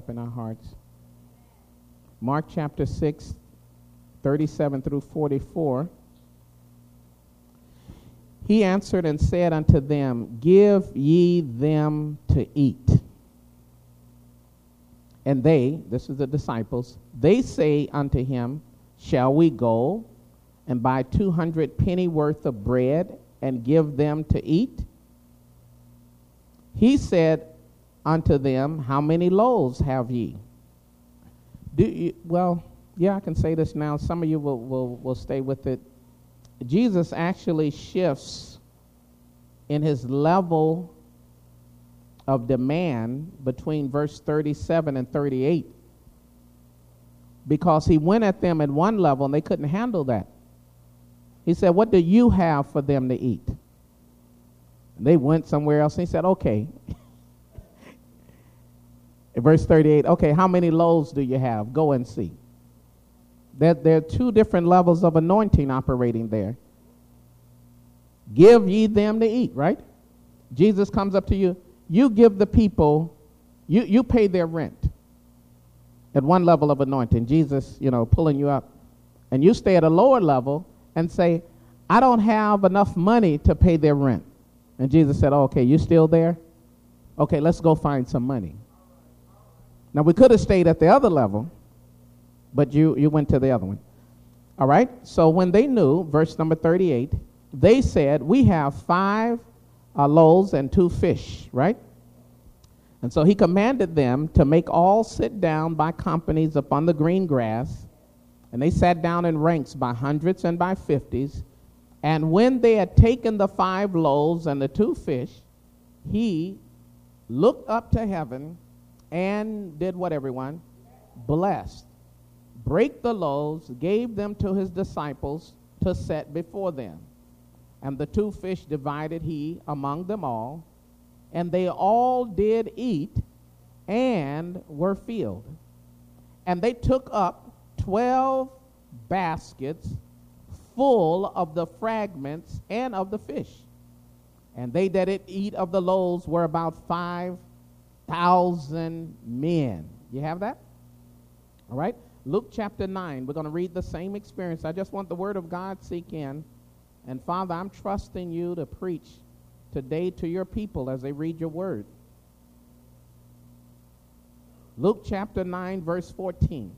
up in our hearts. Mark chapter 6, 37 through 44. He answered and said unto them, Give ye them to eat. And they, this is the disciples, they say unto him, Shall we go and buy 200 penny worth of bread and give them to eat? He said unto them, How many loaves have ye? Well, I can say this now. Some of you will stay with it. Jesus actually shifts in his level of demand between verse 37 and 38, because he went at them at one level and they couldn't handle that. He said, What do you have for them to eat? And they went somewhere else, and he said, Okay. In verse 38, okay, how many loaves do you have? Go and see. There are two different levels of anointing operating there. Give ye them to eat, right? Jesus comes up to you. You give the people, you pay their rent at one level of anointing. Jesus, pulling you up. And you stay at a lower level and say, I don't have enough money to pay their rent. And Jesus said, okay, you still there? Okay, let's go find some money. Now, we could have stayed at the other level, but you went to the other one. All right? So when they knew, verse number 38, they said, we have 5 loaves and 2 fish, right? And so he commanded them to make all sit down by companies upon the green grass. And they sat down in ranks by hundreds and by 50s. And when they had taken the 5 loaves and the 2 fish, he looked up to heaven and did what, everyone? Blessed. Break the loaves, gave them to his disciples to set before them. And the 2 fish divided he among them all. And they all did eat and were filled. And they took up 12 baskets full of the fragments and of the fish. And they that did eat of the loaves were about 5,000 men. You have that? All right. Luke chapter 9. We're going to read the same experience. I just want the word of God sink in. And Father, I'm trusting you to preach today to your people as they read your word. Luke chapter 9, verse 14.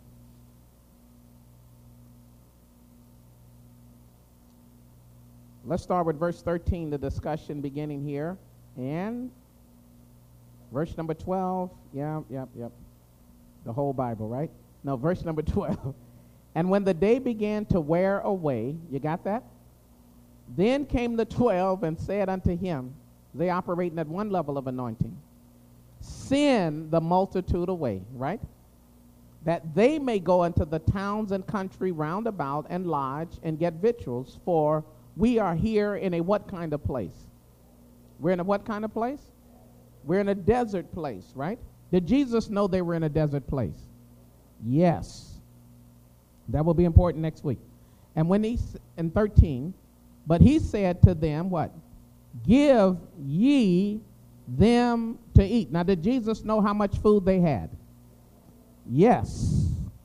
Let's start with verse 13, the discussion beginning here. And verse number 12. Yep. The whole Bible, right? No, verse number 12. And when the day began to wear away, you got that? Then came the 12 and said unto him, they operating at one level of anointing, send the multitude away, right? That they may go into the towns and country round about and lodge and get victuals, for we are here in a what kind of place? We're in a what kind of place? We're in a desert place, right? Did Jesus know they were in a desert place? Yes. That will be important next week. And when in 13, but he said to them, what? Give ye them to eat. Now, did Jesus know how much food they had? Yes.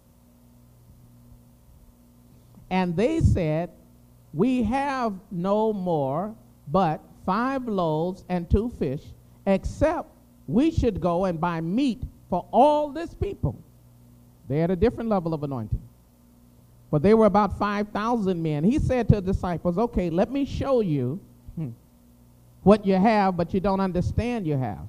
And they said, we have no more but 5 loaves and 2 fish, except we should go and buy meat for all this people. They had a different level of anointing. But they were about 5,000 men. He said to the disciples, okay, let me show you what you have, but you don't understand you have.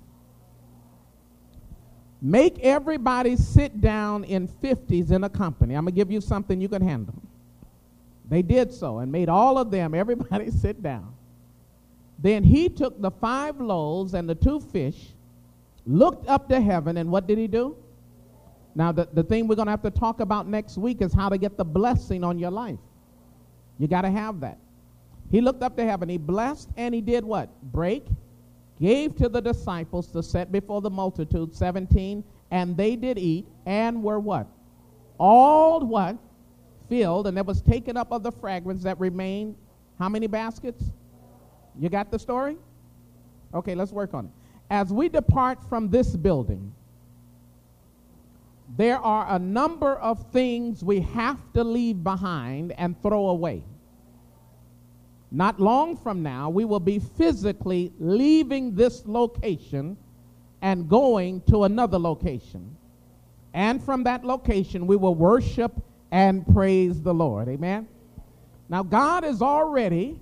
Make everybody sit down in 50s in a company. I'm going to give you something you can handle. They did so and made all of them, everybody sit down. Then he took the 5 loaves and the 2 fish, looked up to heaven, and what did he do? Now, the thing we're going to have to talk about next week is how to get the blessing on your life. You got to have that. He looked up to heaven. He blessed, and he did what? Break, gave to the disciples to set before the multitude, 17, and they did eat and were what? All what? Filled, and there was taken up of the fragments that remained. How many baskets? You got the story? Okay, let's work on it. As we depart from this building, there are a number of things we have to leave behind and throw away. Not long from now, we will be physically leaving this location and going to another location. And from that location, we will worship and praise the Lord. Amen? Now, God is already,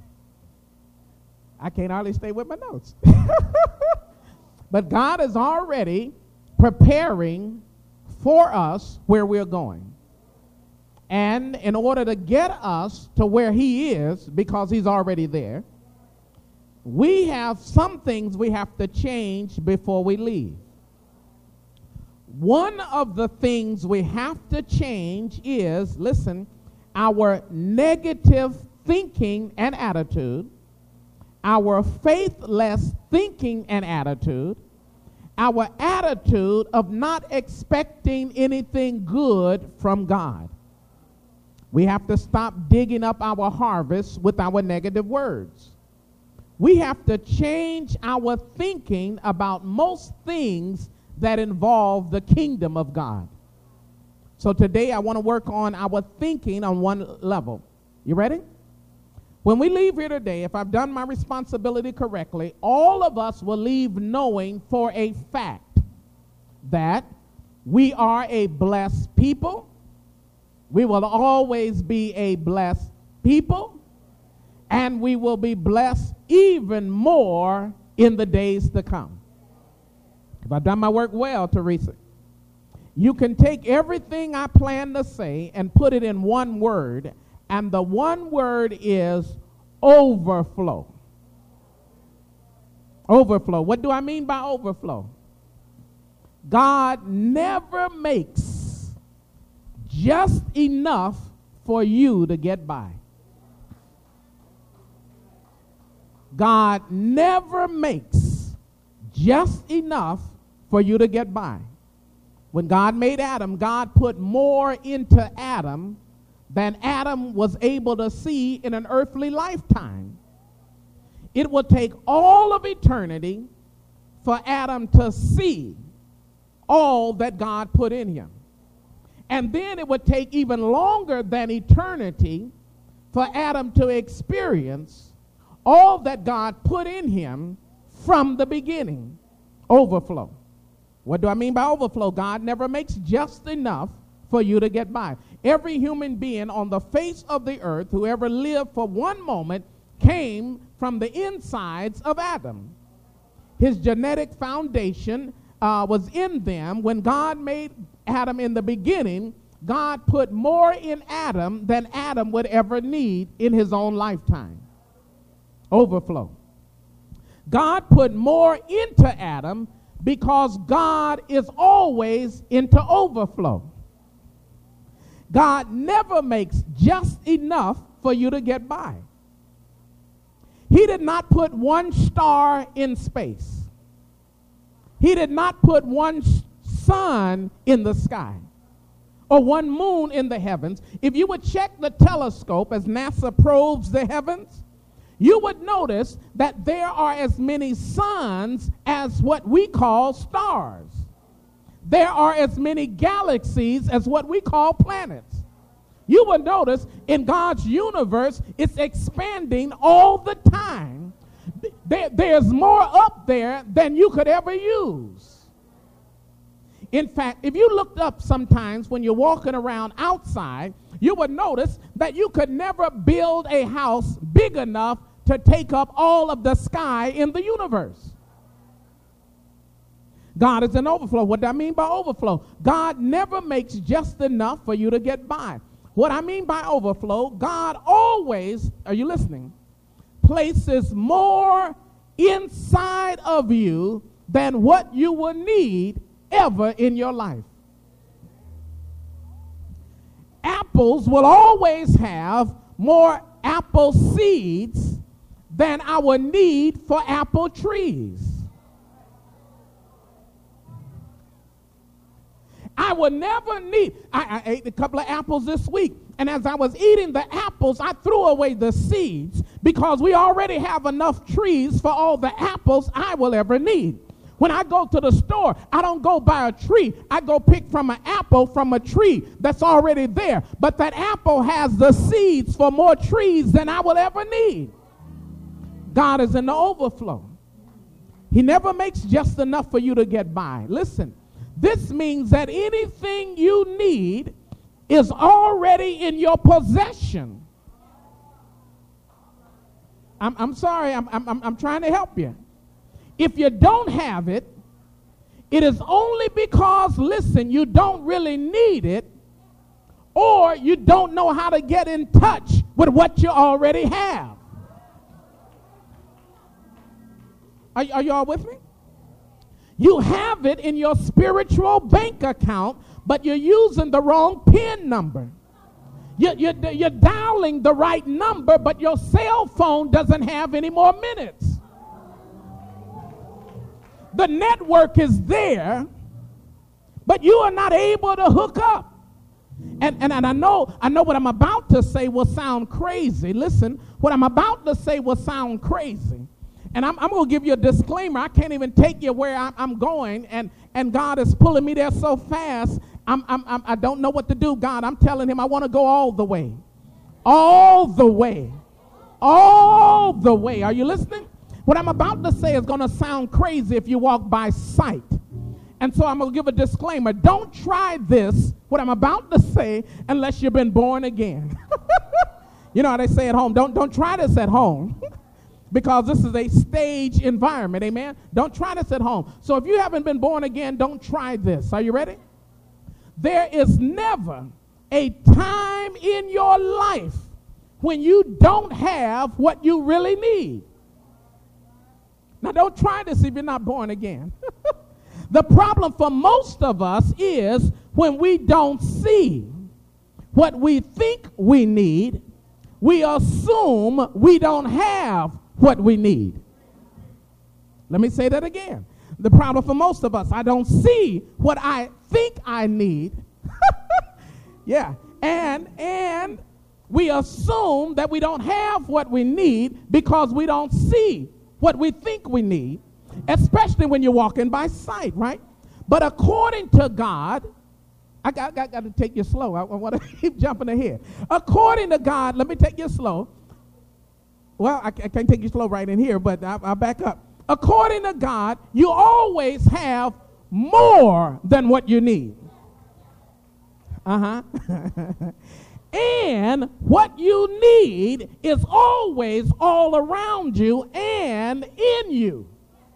I can't hardly stay with my notes. But God is already preparing for us where we're going. And in order to get us to where he is, because he's already there, we have some things we have to change before we leave. One of the things we have to change is, listen, our negative thinking and attitude, our faithless thinking and attitude, our attitude of not expecting anything good from God. We have to stop digging up our harvest with our negative words. We have to change our thinking about most things that involve the kingdom of God. So today I want to work on our thinking on one level. You ready? When we leave here today, if I've done my responsibility correctly, all of us will leave knowing for a fact that we are a blessed people. We will always be a blessed people, and we will be blessed even more in the days to come. If I've done my work well, Teresa, you can take everything I plan to say and put it in one word, and the one word is overflow. Overflow. What do I mean by overflow? God never makes just enough for you to get by. God never makes just enough for you to get by. When God made Adam, God put more into Adam than Adam was able to see in an earthly lifetime. It will take all of eternity for Adam to see all that God put in him. And then it would take even longer than eternity for Adam to experience all that God put in him from the beginning. Overflow. What do I mean by overflow? God never makes just enough for you to get by. Every human being on the face of the earth who ever lived for one moment came from the insides of Adam. His genetic foundation was in them. When God made Adam in the beginning, God put more in Adam than Adam would ever need in his own lifetime. Overflow. God put more into Adam because God is always into overflow. God never makes just enough for you to get by. He did not put one star in space. He did not put one sun in the sky or one moon in the heavens. If you would check the telescope as NASA probes the heavens, you would notice that there are as many suns as what we call stars. There are as many galaxies as what we call planets. You will notice in God's universe, it's expanding all the time. There's more up there than you could ever use. In fact, if you looked up sometimes when you're walking around outside, you would notice that you could never build a house big enough to take up all of the sky in the universe. God is an overflow. What do I mean by overflow? God never makes just enough for you to get by. What I mean by overflow, God always, are you listening, places more inside of you than what you will need ever in your life. Apples will always have more apple seeds than our need for apple trees. I will never need, I ate a couple of apples this week, and as I was eating the apples, I threw away the seeds because we already have enough trees for all the apples I will ever need. When I go to the store, I don't go buy a tree. I go pick from an apple from a tree that's already there. But that apple has the seeds for more trees than I will ever need. God is in the overflow. He never makes just enough for you to get by. Listen, this means that anything you need is already in your possession. I'm sorry, I'm trying to help you. If you don't have it, it is only because, listen, you don't really need it, or you don't know how to get in touch with what you already have. Are you all with me? You have it in your spiritual bank account, but you're using the wrong PIN number. You're dialing the right number, but your cell phone doesn't have any more minutes. The network is there, but you are not able to hook up. And I know what I'm about to say will sound crazy. Listen, what I'm about to say will sound crazy. And I'm going to give you a disclaimer. I can't even take you where I'm going, and God is pulling me there so fast. I don't know what to do. God, I'm telling him I want to go all the way. All the way. All the way. Are you listening? What I'm about to say is going to sound crazy if you walk by sight. And so I'm going to give a disclaimer. Don't try this, what I'm about to say, unless you've been born again. You know how they say at home, don't try this at home. Because this is a stage environment, amen? Don't try this at home. So if you haven't been born again, don't try this. Are you ready? There is never a time in your life when you don't have what you really need. Now, don't try this if you're not born again. The problem for most of us is when we don't see what we think we need, we assume we don't have what we need. Let me say that again. The problem for most of us, I don't see what I think I need. Yeah. And we assume that we don't have what we need because we don't see what we think we need, especially when you're walking by sight, right? But according to God, I got to take you slow. I want to keep jumping ahead. According to God, let me take you slow. Well, I can't take you slow right in here, but I'll back up. According to God, you always have more than what you need. And what you need is always all around you and in you.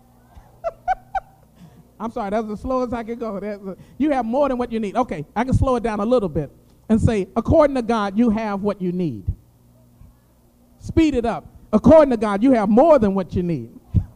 I'm sorry, that's as slow as I can go. You have more than what you need. Okay, I can slow it down a little bit and say, according to God, you have what you need. Speed it up. According to God, you have more than what you need.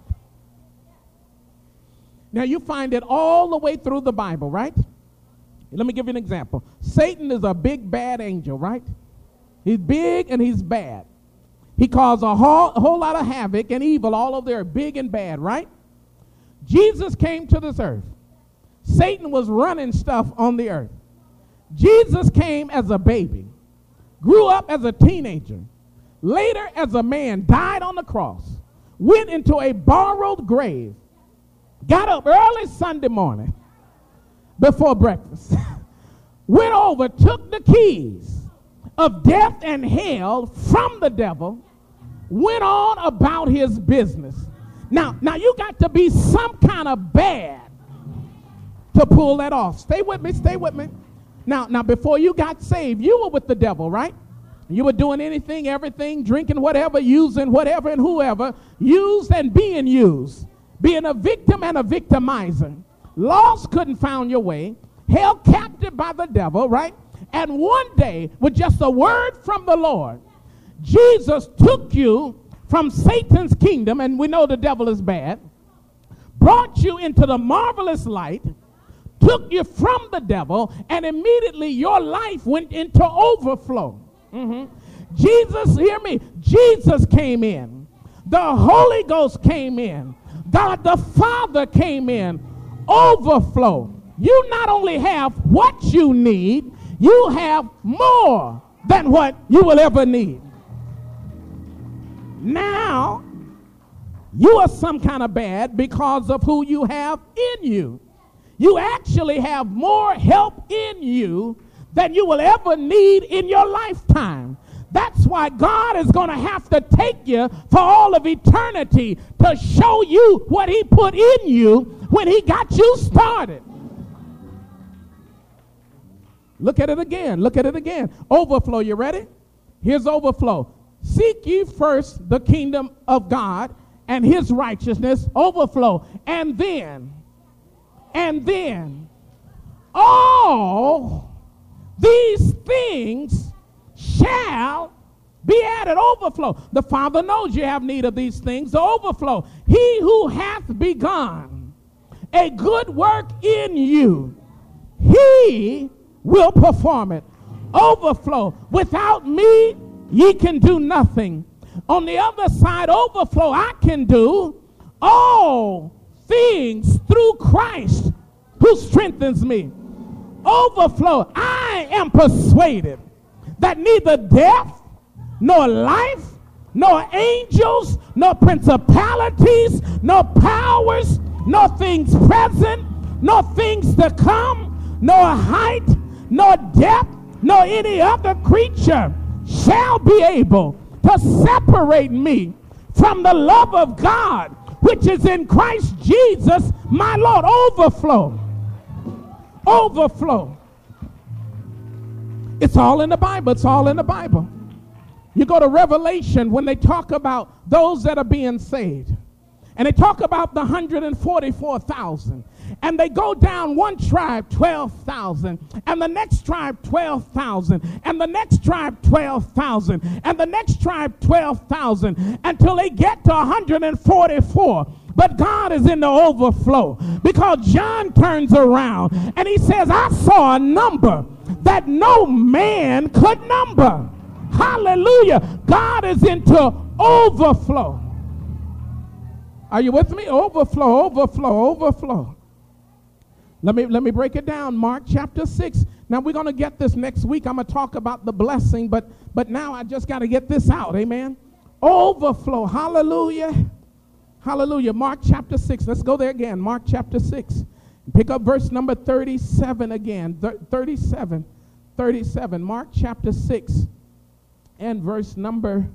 Now, you find it all the way through the Bible, right? Let me give you an example. Satan is a big, bad angel, right? He's big and he's bad. He caused a whole lot of havoc and evil all over there, big and bad, right? Jesus came to this earth. Satan was running stuff on the earth. Jesus came as a baby, grew up as a teenager, later as a man, died on the cross, went into a borrowed grave, got up early Sunday morning before breakfast, went over, took the keys of death and hell from the devil, went on about his business. Now you got to be some kind of bad to pull that off. Stay with me, stay with me. Now before you got saved, you were with the devil, right? You were doing anything, everything, drinking whatever, using whatever and whoever, used and being used, being a victim and a victimizer. Lost, couldn't find your way, held captive by the devil, right? And one day, with just a word from the Lord, Jesus took you from Satan's kingdom, and we know the devil is bad, brought you into the marvelous light, took you from the devil, and immediately your life went into overflow. Jesus, hear me, Jesus came in. The Holy Ghost came in. God the Father came in. Overflow. You not only have what you need, you have more than what you will ever need. Now, You are some kind of bad because of who you have in you. You actually have more help in you than you will ever need in your lifetime. That's why God is going to have to take you for all of eternity to show you what he put in you when he got you started. Look at it again. Look at it again. Overflow. You ready? Here's overflow. Seek ye first the kingdom of God and his righteousness. Overflow. And then all these things shall be added. Overflow. The Father knows you have need of these things. The overflow. He who hath begun a good work in you, he will perform it. Overflow. Without me, ye can do nothing. On the other side, overflow. I can do all things through Christ who strengthens me. Overflow. I am persuaded that neither death, nor life, nor angels, nor principalities, nor powers, nor things present, nor things to come, nor height, nor depth, nor any other creature shall be able to separate me from the love of God, which is in Christ Jesus, my Lord. Overflow. Overflow. It's all in the Bible. It's all in the Bible. You go to Revelation when they talk about those that are being saved. And they talk about the 144,000. And they go down one tribe, 12,000. And the next tribe, 12,000. And the next tribe, 12,000. And the next tribe, 12,000. Until they get to 144. But God is in the overflow. Because John turns around and he says, I saw a number that no man could number. Hallelujah. God is into overflow. Are you with me? Overflow, overflow, overflow. Let me break it down. Mark chapter 6. Now we're going to get this next week. I'm going to talk about the blessing, but now I just got to get this out. Amen. Overflow. Hallelujah. Hallelujah. Mark chapter 6. Let's go there again. Mark chapter 6. Pick up verse number 37 again. 37. Mark chapter 6 and verse number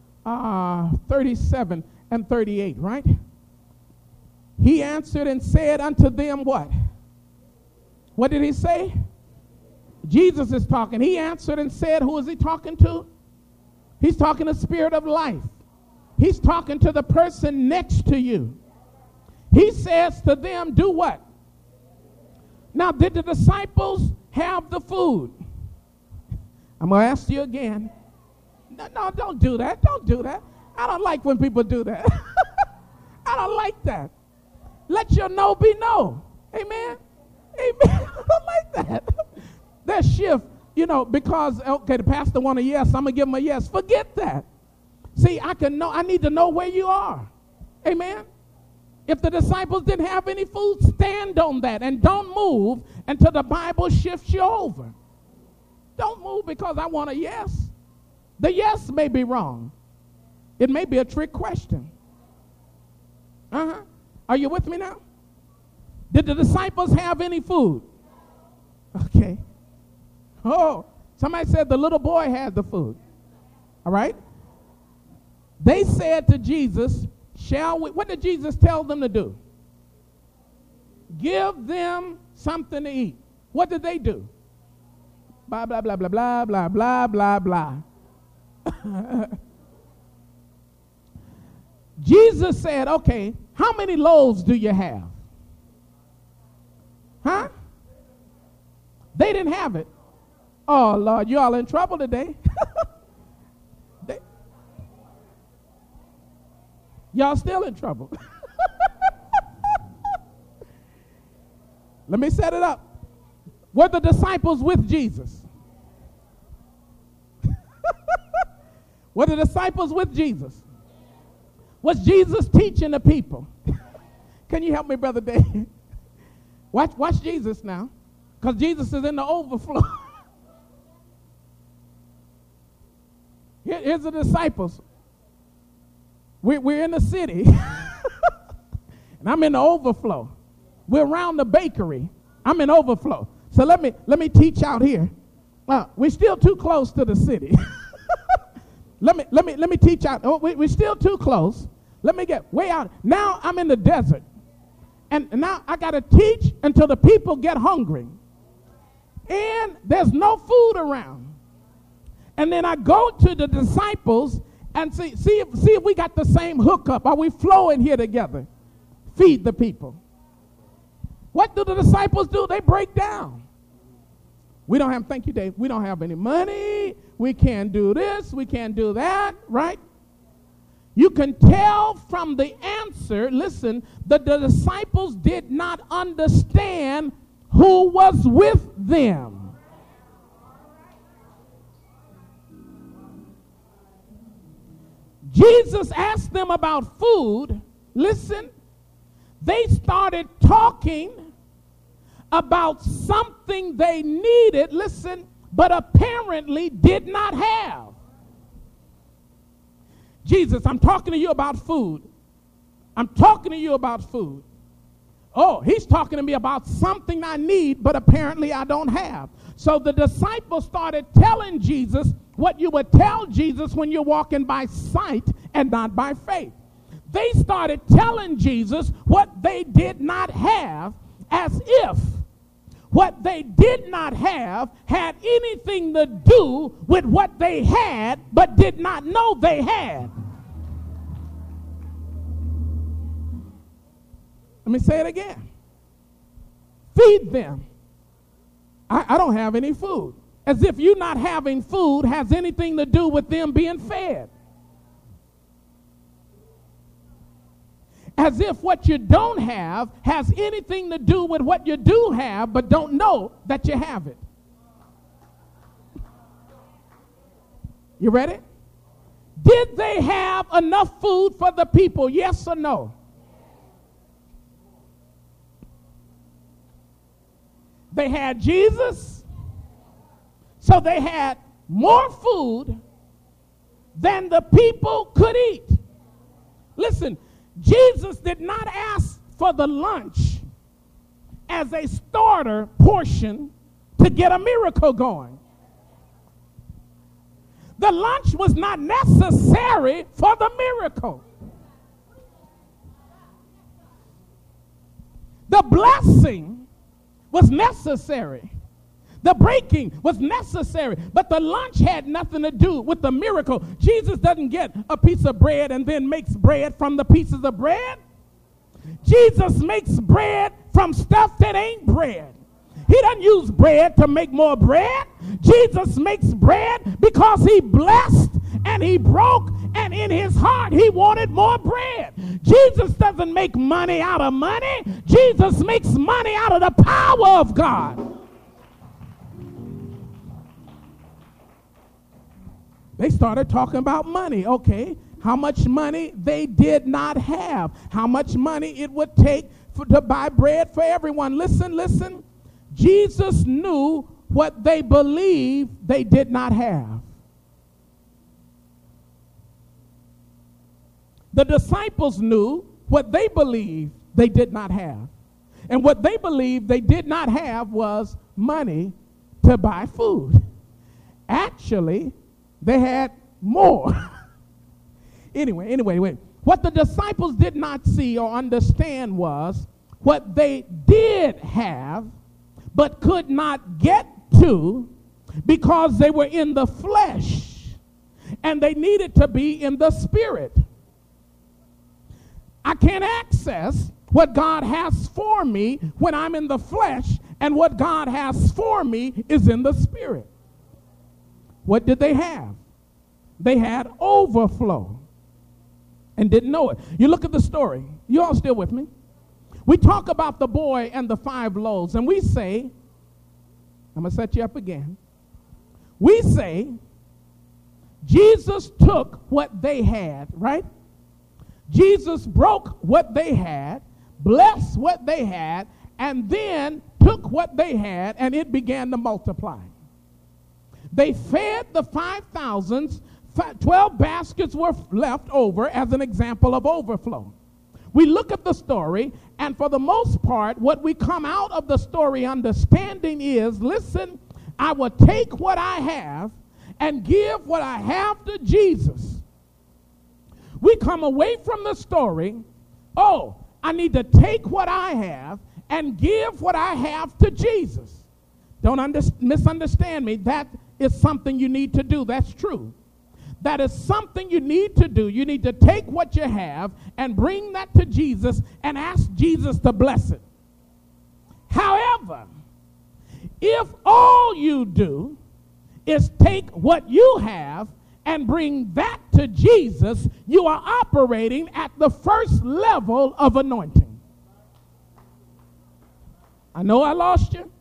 37 and 38, right? He answered and said unto them what? What did he say? Jesus is talking. He answered and said, who is he talking to? He's talking to Spirit of life. He's talking to the person next to you. He says to them, do what? Now, did the disciples have the food? I'm going to ask you again. No, don't do that. Don't do that. I don't like when people do that. I don't like that. Let your no be no. Amen? Amen. I don't like that. That shift, because, okay, the pastor want a yes, I'm going to give him a yes. Forget that. See, I need to know where you are. Amen? If the disciples didn't have any food, stand on that and don't move until the Bible shifts you over. Don't move because I want a yes. The yes may be wrong. It may be a trick question. Are you with me now? Did the disciples have any food? Okay. Oh, somebody said the little boy had the food. All right. They said to Jesus, shall we? What did Jesus tell them to do? Give them something to eat. What did they do? Blah, blah, blah, blah, blah, blah, blah, blah, blah. Jesus said, okay, how many loaves do you have? Huh? They didn't have it. Oh, Lord, you all in trouble today. Y'all still in trouble. Let me set it up. Were the disciples with Jesus? Were the disciples with Jesus? Was Jesus teaching the people? Can you help me, Brother Dave? Watch Jesus now, because Jesus is in the overflow. Here's the disciples. We're in the city. And I'm in the overflow. We're around the bakery. I'm in overflow. So let me teach out here. We're still too close to the city. let me teach out. Oh, we're still too close. Let me get way out. Now I'm in the desert. And now I got to teach until the people get hungry. And there's no food around. And then I go to the disciples and see if we got the same hookup. Are we flowing here together? Feed the people. What do the disciples do? They break down. We don't have, thank you, Dave, we don't have any money. We can't do this. We can't do that, right? You can tell from the answer, listen, that the disciples did not understand who was with them. Jesus asked them about food. Listen, they started talking about something they needed, listen, but apparently did not have. Jesus, I'm talking to you about food. I'm talking to you about food. Oh, he's talking to me about something I need, but apparently I don't have. So the disciples started telling Jesus what you would tell Jesus when you're walking by sight and not by faith. They started telling Jesus what they did not have, as if what they did not have had anything to do with what they had but did not know they had. Let me say it again. Feed them. I don't have any food. As if you not having food has anything to do with them being fed. As if what you don't have has anything to do with what you do have, but don't know that you have it. You ready? Did they have enough food for the people? Yes or no? They had Jesus, so they had more food than the people could eat. Listen, Jesus did not ask for the lunch as a starter portion to get a miracle going. The lunch was not necessary for the miracle. The blessing was necessary. The breaking was necessary, but the lunch had nothing to do with the miracle. Jesus doesn't get a piece of bread and then makes bread from the pieces of bread. Jesus makes bread from stuff that ain't bread. He doesn't use bread to make more bread. Jesus makes bread because he blessed and he broke, and in his heart he wanted more bread. Jesus doesn't make money out of money. Jesus makes money out of the power of God. They started talking about money. Okay, how much money they did not have. How much money it would take to buy bread for everyone. Listen. Jesus knew what they believed they did not have. The disciples knew what they believed they did not have. And what they believed they did not have was money to buy food. Actually, they had more. Anyway. What the disciples did not see or understand was what they did have but could not get to because they were in the flesh and they needed to be in the spirit. I can't access what God has for me when I'm in the flesh, and what God has for me is in the spirit. What did they have? They had overflow and didn't know it. You look at the story. You all still with me? We talk about the boy and the 5 loaves, and we say, I'm going to set you up again. We say Jesus took what they had, right? Jesus broke what they had, blessed what they had, and then took what they had, and it began to multiply. They fed the 5,000. 12 baskets were left over as an example of overflow. we look at the story, and for the most part, what we come out of the story understanding is, listen, I will take what I have and give what I have to Jesus. We come away from the story, oh, I need to take what I have and give what I have to Jesus. Don't misunderstand me. That is something you need to do. That's true. That is something you need to do. You need to take what you have and bring that to Jesus and ask Jesus to bless it. However, if all you do is take what you have and bring that to Jesus, you are operating at the first level of anointing. I know I lost you.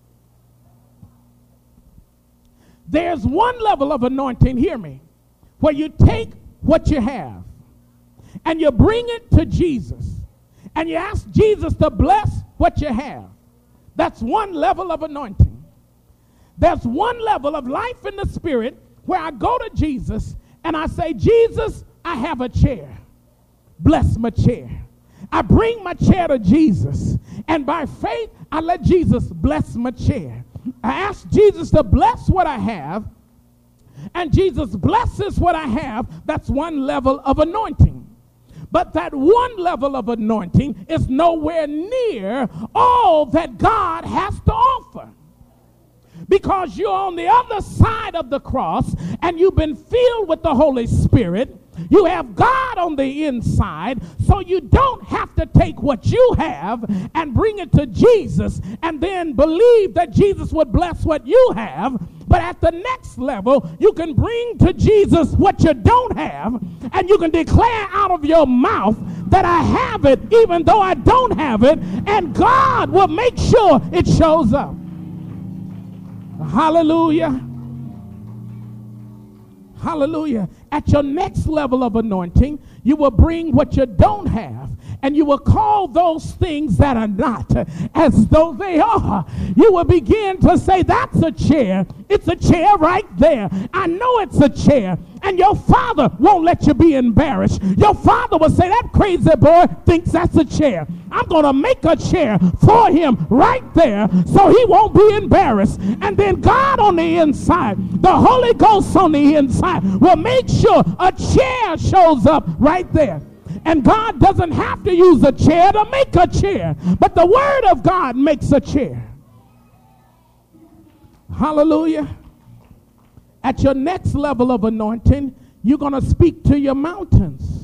There's one level of anointing, hear me, where you take what you have and you bring it to Jesus and you ask Jesus to bless what you have. That's one level of anointing. There's one level of life in the Spirit where I go to Jesus and I say, Jesus, I have a chair. Bless my chair. I bring my chair to Jesus, and by faith, I let Jesus bless my chair. I ask Jesus to bless what I have, and Jesus blesses what I have. That's one level of anointing. But that one level of anointing is nowhere near all that God has to offer. Because you're on the other side of the cross and you've been filled with the Holy Spirit. You have God on the inside, so you don't have to take what you have and bring it to Jesus and then believe that Jesus would bless what you have. But at the next level, you can bring to Jesus what you don't have, and you can declare out of your mouth that I have it even though I don't have it, and God will make sure it shows up. Hallelujah. Hallelujah. At your next level of anointing, you will bring what you don't have, and you will call those things that are not as though they are. You will begin to say, that's a chair. It's a chair right there. I know it's a chair. And your father won't let you be embarrassed. Your father will say, that crazy boy thinks that's a chair. I'm going to make a chair for him right there so he won't be embarrassed. And then God on the inside, the Holy Ghost on the inside will make sure a chair shows up right there. And God doesn't have to use a chair to make a chair, but the Word of God makes a chair. Hallelujah. At your next level of anointing, you're going to speak to your mountains.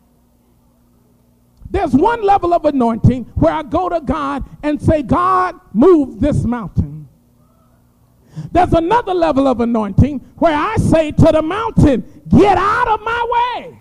There's one level of anointing where I go to God and say, God, move this mountain. There's another level of anointing where I say to the mountain, get out of my way.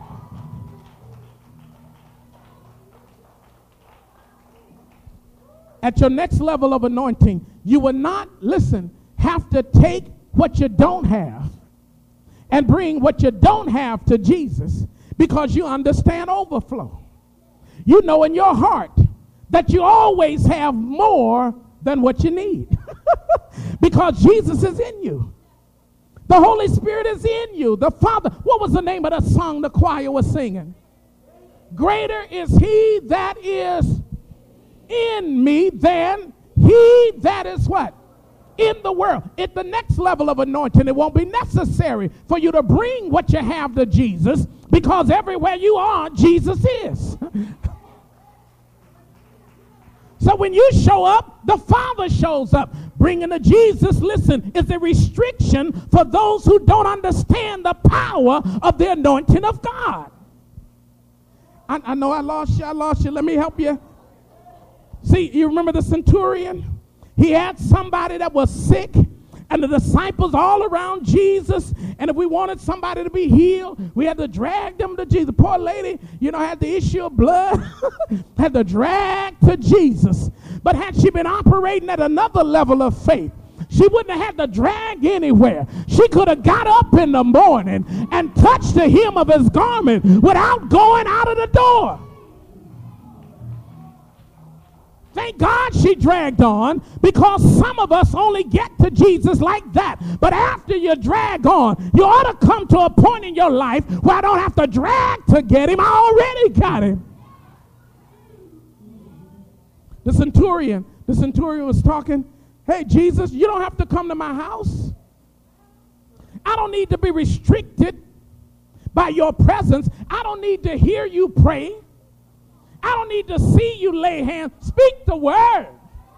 At your next level of anointing, you will not, listen, have to take what you don't have and bring what you don't have to Jesus, because you understand overflow. You know in your heart that you always have more than what you need because Jesus is in you. The Holy Spirit is in you. The Father, what was the name of the song the choir was singing? Greater is he that is in me than he that is what? In the world. At the next level of anointing, it won't be necessary for you to bring what you have to Jesus, because everywhere you are, Jesus is. So when you show up, the Father shows up. Bringing to Jesus, listen, is a restriction for those who don't understand the power of the anointing of God. I know I lost you. Let me help you. See, you remember the centurion? He had somebody that was sick, and the disciples all around Jesus, and if we wanted somebody to be healed, we had to drag them to Jesus. Poor lady, had the issue of blood, had to drag to Jesus. But had she been operating at another level of faith, she wouldn't have had to drag anywhere. She could have got up in the morning and touched the hem of his garment without going out of the door. Thank God she dragged on, because some of us only get to Jesus like that. But after you drag on, you ought to come to a point in your life where I don't have to drag to get him. I already got him. The centurion was talking, hey, Jesus, you don't have to come to my house. I don't need to be restricted by your presence. I don't need to hear you pray. I don't need to see you lay hands. Speak the word.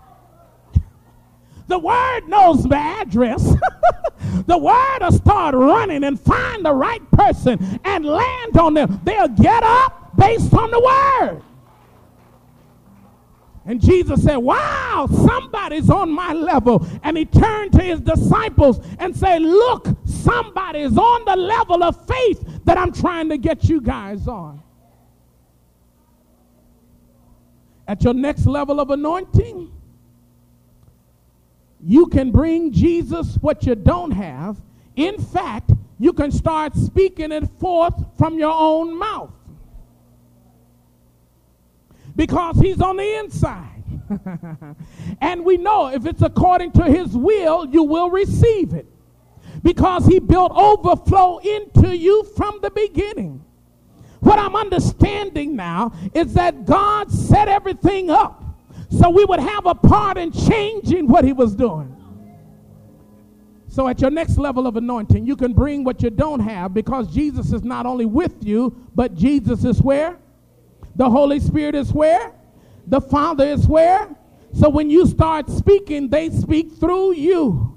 The word knows my address. The word will start running and find the right person and land on them. They'll get up based on the word. And Jesus said, wow, somebody's on my level. And he turned to his disciples and said, look, somebody's on the level of faith that I'm trying to get you guys on. At your next level of anointing, you can bring Jesus what you don't have. In fact, you can start speaking it forth from your own mouth. Because he's on the inside. And we know if it's according to his will, you will receive it. Because he built overflow into you from the beginning. What I'm understanding now is that God set everything up so we would have a part in changing what he was doing. So at your next level of anointing, you can bring what you don't have, because Jesus is not only with you, but Jesus is where? The Holy Spirit is where? The Father is where? So when you start speaking, they speak through you.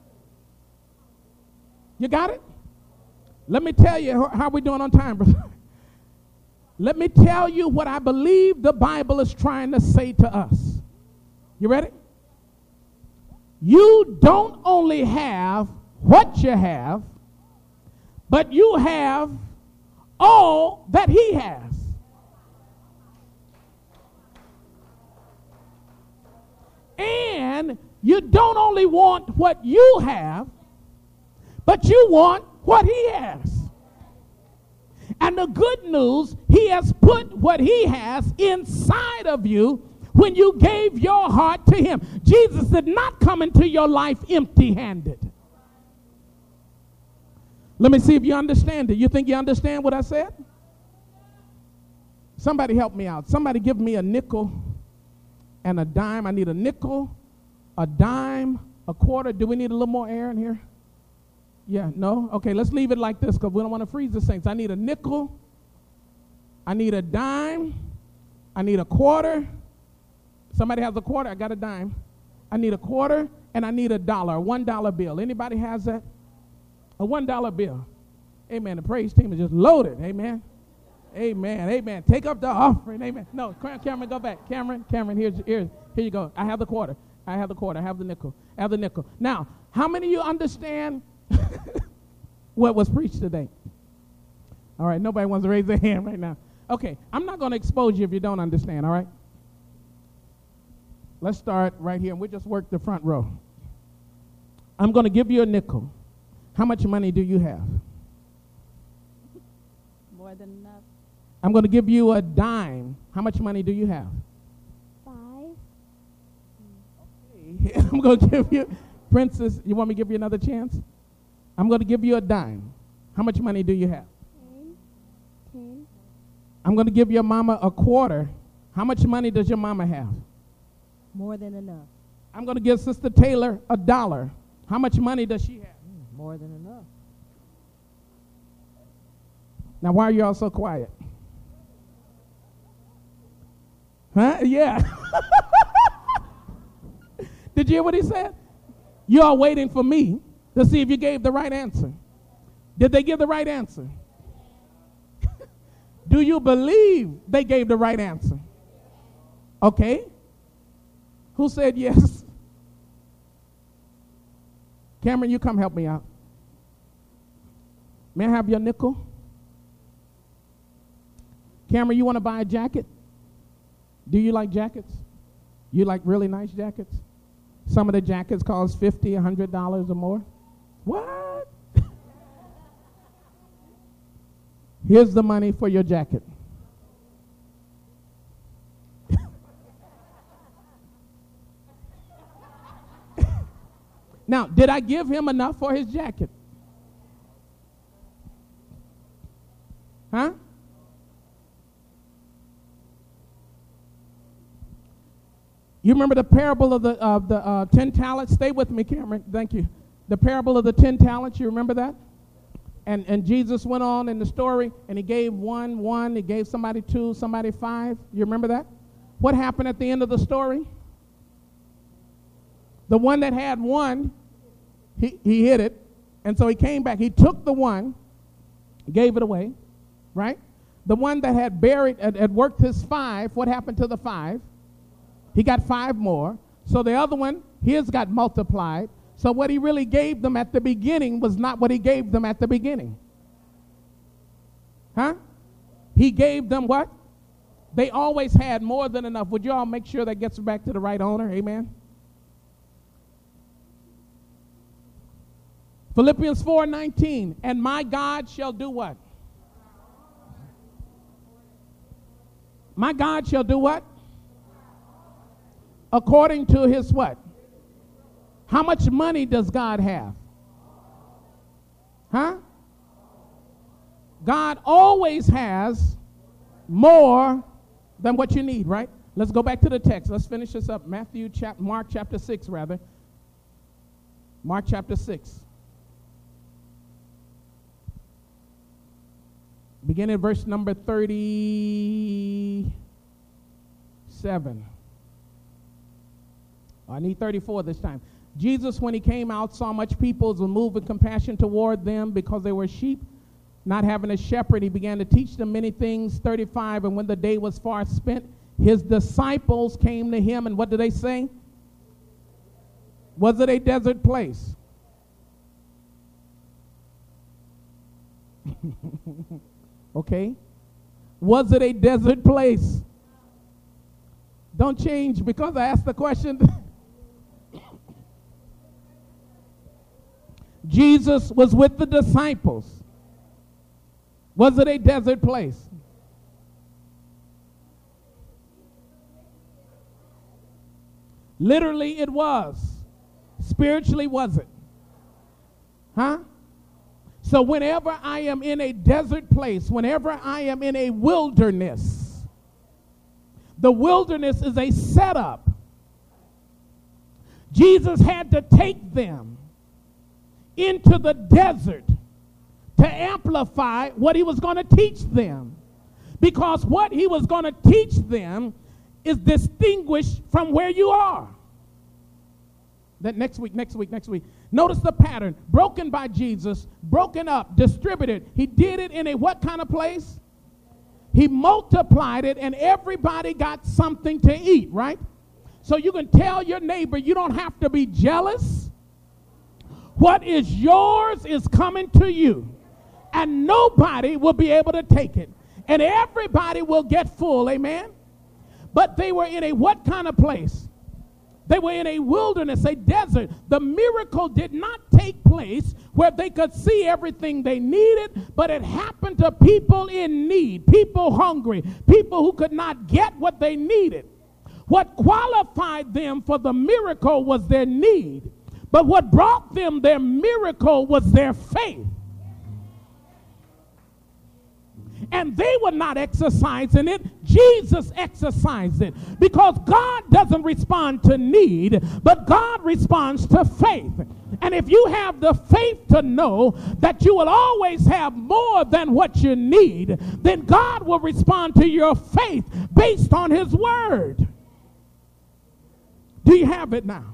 You got it? Let me tell you how we're doing on time, brother. Let me tell you what I believe the Bible is trying to say to us. You ready? You don't only have what you have, but you have all that he has. And you don't only want what you have, but you want what he has. And the good news, he has put what he has inside of you when you gave your heart to him. Jesus did not come into your life empty-handed. Let me see if you understand it. You think you understand what I said? Somebody help me out. Somebody give me a nickel and a dime. I need a nickel, a dime, a quarter. Do we need a little more air in here? Yeah, no? Okay, let's leave it like this because we don't want to freeze the saints. I need a nickel. I need a dime. I need a quarter. Somebody has a quarter. I got a dime. I need a quarter, and I need a dollar, a $1 bill. Anybody has that? A $1 bill. Amen. The praise team is just loaded. Amen. Amen. Amen. Take up the offering. Amen. No, Cameron, go back. Cameron, here you go. I have the quarter. I have the quarter. I have the nickel. I have the nickel. Now, how many of you understand what was preached today? All right, nobody wants to raise their hand right now. Okay, I'm not going to expose you if you don't understand, all right? Let's start right here, and we'll just work the front row. I'm going to give you a nickel. How much money do you have? More than enough. I'm going to give you a dime. How much money do you have? 5. Okay. I'm going to give you, Princess, you want me to give you another chance? I'm going to give you a dime. How much money do you have? 10. I'm going to give your mama a quarter. How much money does your mama have? More than enough. I'm going to give Sister Taylor $1. How much money does she have? More than enough. Now, why are you all so quiet? Huh? Yeah. Did you hear what he said? You are waiting for me to see if you gave the right answer. Did they give the right answer? Do you believe they gave the right answer? Okay. Who said yes? Cameron, you come help me out. May I have your nickel? Cameron, you want to buy a jacket? Do you like jackets? You like really nice jackets? Some of the jackets cost $50, $100 or more. What? Here's the money for your jacket. Now, did I give him enough for his jacket? Huh? You remember the parable of the 10 talents? Stay with me, Cameron. Thank you. The parable of the 10 talents, you remember that? And Jesus went on in the story, and he gave one, he gave somebody 2, somebody 5. You remember that? What happened at the end of the story? The one that had 1, he hid it, and so he came back. He took the 1, gave it away, right? The one that had buried, had worked his 5, what happened to the 5? He got 5 more. So the other one, his got multiplied. So what he really gave them at the beginning was not what he gave them at the beginning. Huh? He gave them what? They always had more than enough. Would you all make sure that gets back to the right owner? Amen. Philippians 4:19. And my God shall do what? My God shall do what? According to his what? How much money does God have? Huh? God always has more than what you need, right? Let's go back to the text. Let's finish this up. Mark chapter 6, rather. Mark chapter 6. Beginning at verse number 37. I need 34 this time. Jesus, when he came out, saw much people, was moved with compassion toward them because they were sheep, not having a shepherd. He began to teach them many things. 35, and when the day was far spent, his disciples came to him, and what did they say? Was it a desert place? Okay. Was it a desert place? Don't change because I asked the question. Jesus was with the disciples. Was it a desert place? Literally it was. Spiritually was it? Huh? So whenever I am in a desert place, whenever I am in a wilderness, the wilderness is a setup. Jesus had to take them into the desert to amplify what he was going to teach them. Because what he was going to teach them is distinguished from where you are. That next week. Notice the pattern. Broken by Jesus, broken up, distributed. He did it in a what kind of place? He multiplied it and everybody got something to eat, right? So you can tell your neighbor you don't have to be jealous. What is yours is coming to you. And nobody will be able to take it. And everybody will get full, amen? But they were in a what kind of place? They were in a wilderness, a desert. The miracle did not take place where they could see everything they needed, but it happened to people in need, people hungry, people who could not get what they needed. What qualified them for the miracle was their need, but what brought them their miracle was their faith. And they were not exercising it. Jesus exercised it. Because God doesn't respond to need, but God responds to faith. And if you have the faith to know that you will always have more than what you need, then God will respond to your faith based on his word. Do you have it now?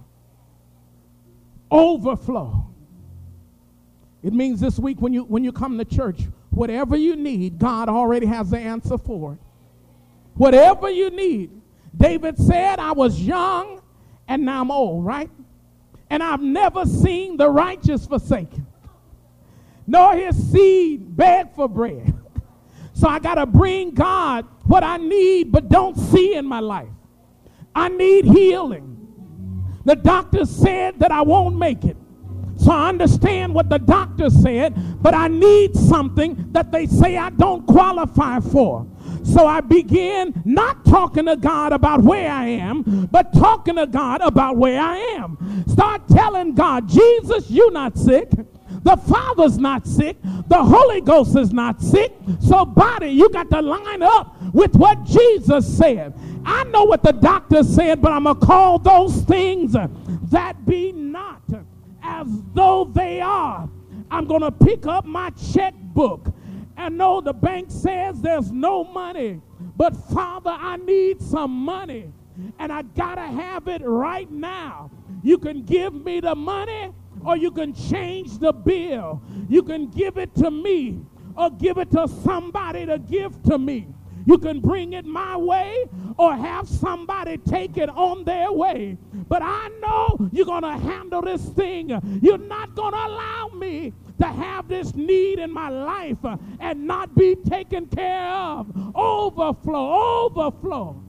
Overflow. It means this week when you come to church, whatever you need, God already has the answer for it. Whatever you need. David said, I was young and now I'm old, right? And I've never seen the righteous forsaken, nor his seed beg for bread. So I got to bring God what I need but don't see in my life. I need healing. The doctor said that I won't make it. So I understand what the doctor said, but I need something that they say I don't qualify for. So I begin not talking to God about where I am, but talking to God about where I am. Start telling God, Jesus, you're not sick. The Father's not sick. The Holy Ghost is not sick. So body, you got to line up with what Jesus said. I know what the doctor said, but I'm going to call those things that be not as though they are. I'm going to pick up my checkbook and know the bank says there's no money, but Father, I need some money and I got to have it right now. You can give me the money or you can change the bill. You can give it to me or give it to somebody to give to me. You can bring it my way or have somebody take it on their way. But I know you're going to handle this thing. You're not going to allow me to have this need in my life and not be taken care of. Overflow, overflow.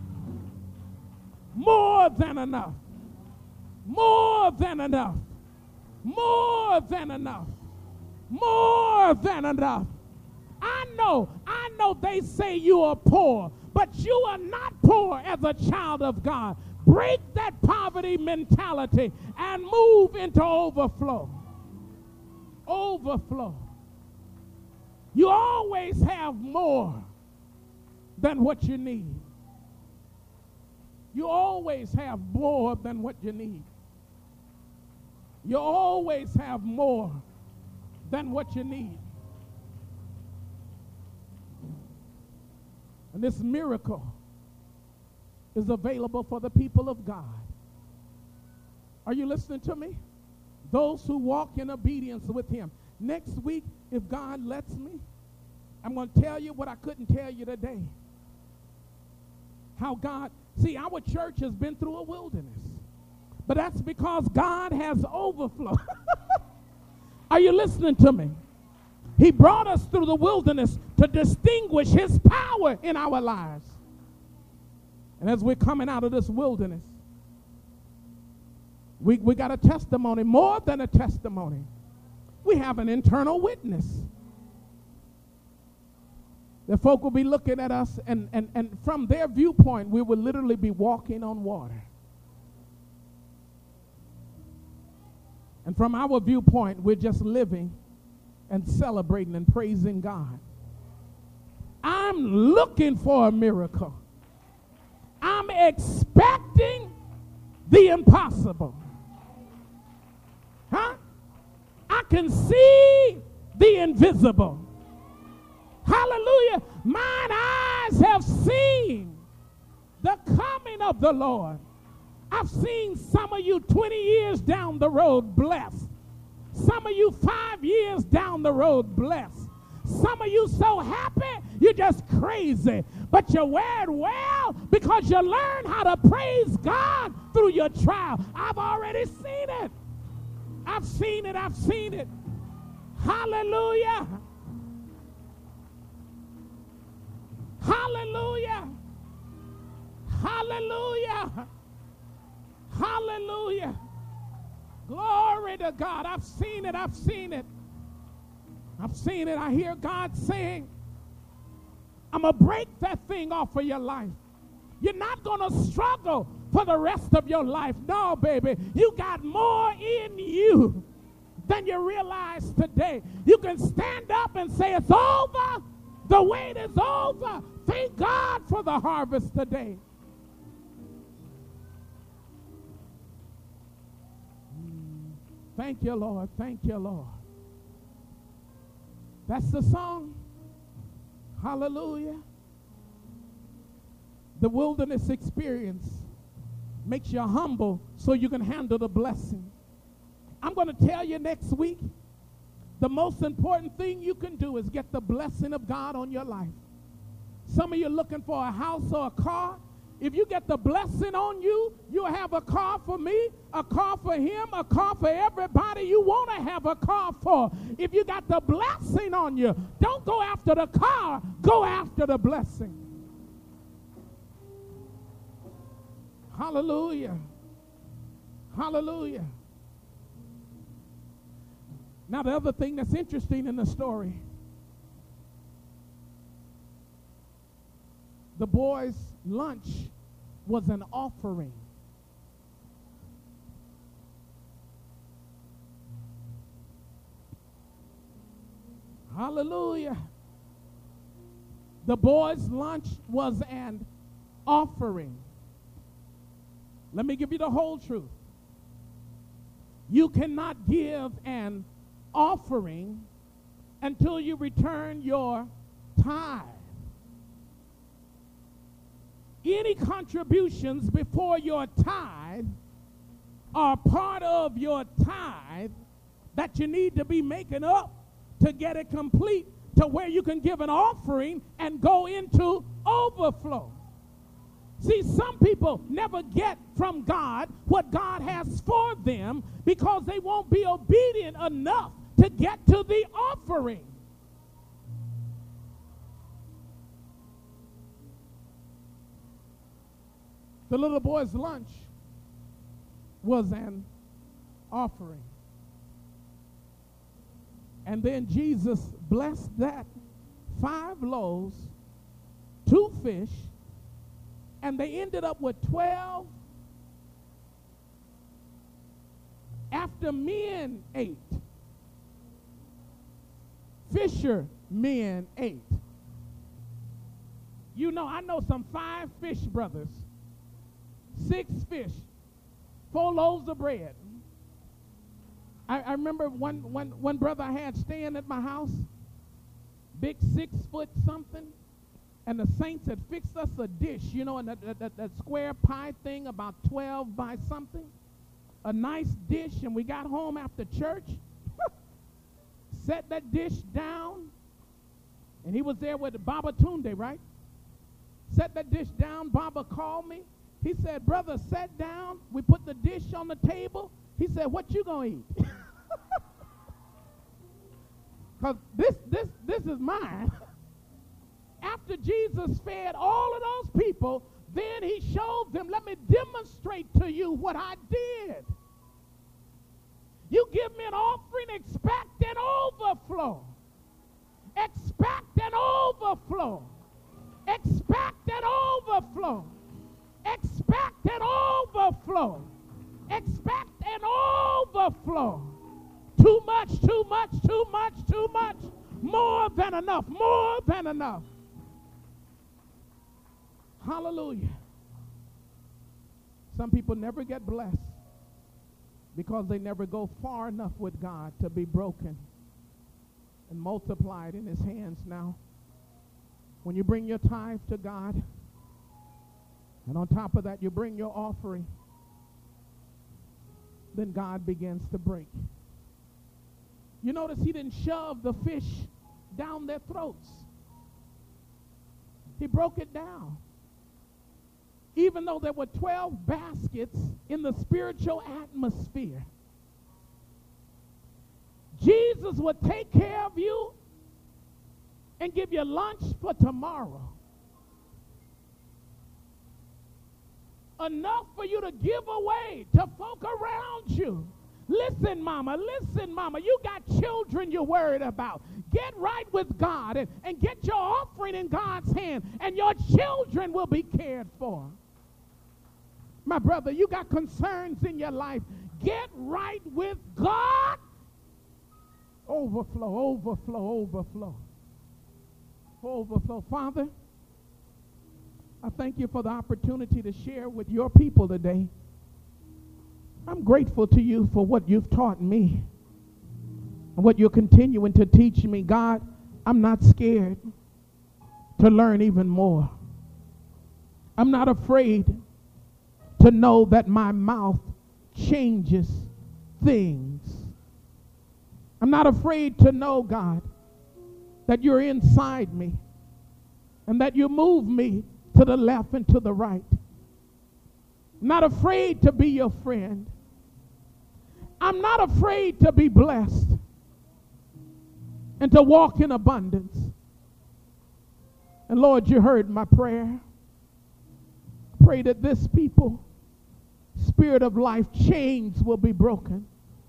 More than enough. More than enough. More than enough. More than enough. I know they say you are poor, but you are not poor as a child of God. Break that poverty mentality and move into overflow. Overflow. You always have more than what you need. You always have more than what you need. You always have more than what you need. And this miracle is available for the people of God. Are you listening to me? Those who walk in obedience with him. Next week, if God lets me, I'm going to tell you what I couldn't tell you today. How God, see, our church has been through a wilderness. But that's because God has overflow. Are you listening to me? He brought us through the wilderness to distinguish his power in our lives. And as we're coming out of this wilderness, we got a testimony, more than a testimony. We have an internal witness. The folk will be looking at us, and from their viewpoint, we will literally be walking on water. And from our viewpoint, we're just living and celebrating and praising God. I'm looking for a miracle. I'm expecting the impossible. Huh? I can see the invisible. Hallelujah. Mine eyes have seen the coming of the Lord. I've seen some of you 20 years down the road blessed. Some of you 5 years down the road blessed. Some of you so happy, you're just crazy. But you wear it well because you learn how to praise God through your trial. I've already seen it. I've seen it. I've seen it. Hallelujah. Hallelujah. Hallelujah. Hallelujah. Glory to God. I've seen it. I've seen it. I've seen it. I hear God saying, I'm going to break that thing off of your life. You're not going to struggle for the rest of your life. No, baby. You got more in you than you realize today. You can stand up and say, it's over. The wait is over. Thank God for the harvest today. Thank you, Lord. Thank you, Lord. That's the song. Hallelujah. The wilderness experience makes you humble so you can handle the blessing. I'm going to tell you next week, the most important thing you can do is get the blessing of God on your life. Some of you are looking for a house or a car. If you get the blessing on you, you'll have a car for me, a car for him, a car for everybody you want to have a car for. If you got the blessing on you, don't go after the car, go after the blessing. Hallelujah. Hallelujah. Now, the other thing that's interesting in the story, the boys' lunch was an offering. Hallelujah. The boys' lunch was an offering. Let me give you the whole truth. You cannot give an offering until you return your tithe. Any contributions before your tithe are part of your tithe that you need to be making up to get it complete to where you can give an offering and go into overflow. See, some people never get from God what God has for them because they won't be obedient enough to get to the offering. The little boy's lunch was an offering. And then Jesus blessed that 5 loaves, 2 fish, and they ended up with 12 after men ate. Fishermen ate. You know, I know some 5 fish brothers, 6 fish, 4 loaves of bread. I remember one brother I had staying at my house, big 6 foot something, and the saints had fixed us a dish, you know, and that square pie thing about 12 by something, a nice dish, and we got home after church, set that dish down, and he was there with Baba Tunde, right? Set that dish down. Baba called me. He said, brother, sat down. We put the dish on the table. He said, what you gonna eat? Because this is mine. After Jesus fed all of those people, then he showed them, let me demonstrate to you what I did. You give me an offering, expect an overflow. Expect an overflow. Expect an overflow. Expect an overflow. Expect an overflow. Too much, too much, too much, too much. More than enough, more than enough. Hallelujah. Some people never get blessed because they never go far enough with God to be broken and multiplied in his hands. Now, when you bring your tithe to God, and on top of that you bring your offering, then God begins to break. You notice he didn't shove the fish down their throats. He broke it down. Even though there were 12 baskets in the spiritual atmosphere, Jesus would take care of you and give you lunch for tomorrow. Enough for you to give away to folk around you. Listen, mama, you got children you're worried about. Get right with God and get your offering in God's hand, and your children will be cared for. My brother, you got concerns in your life. Get right with God. Overflow, overflow, overflow. Overflow. Father, I thank you for the opportunity to share with your people today. I'm grateful to you for what you've taught me and what you're continuing to teach me. God, I'm not scared to learn even more. I'm not afraid to know that my mouth changes things. I'm not afraid to know, God, that you're inside me and that you move me to the left and to the right. I'm not afraid to be your friend. I'm not afraid to be blessed and to walk in abundance. And Lord, you heard my prayer. Pray that this people, spirit of life, chains will be broken.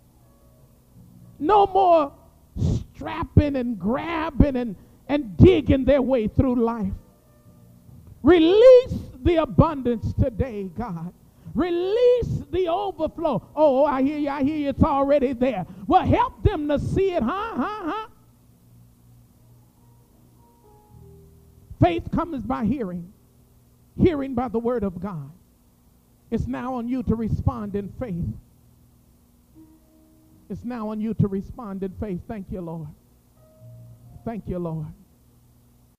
No more strapping and grabbing and digging their way through life. Release the abundance today, God. Release the overflow. Oh, I hear you, it's already there. Well, help them to see it, Faith comes by hearing, hearing by the word of God. It's now on you to respond in faith. It's now on you to respond in faith. Thank you, Lord. Thank you, Lord.